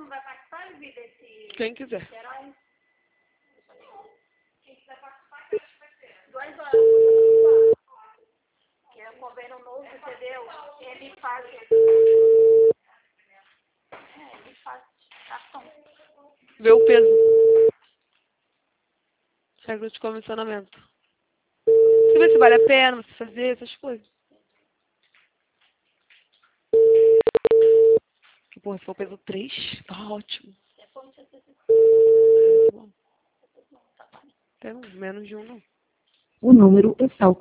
vai participar, Vi, desse... Quem quiser. Herói? Quem quiser participar, que acho que vai ser. 2 horas. Que é o governo novo, entendeu? Ele faz... ele faz cartão. Vê o peso. Regras de comissionamento. Você vê se vale a pena você fazer essas coisas. Que, porra, se for peso 3, tá ótimo. Tá bom. Tem menos de 1, não. O número está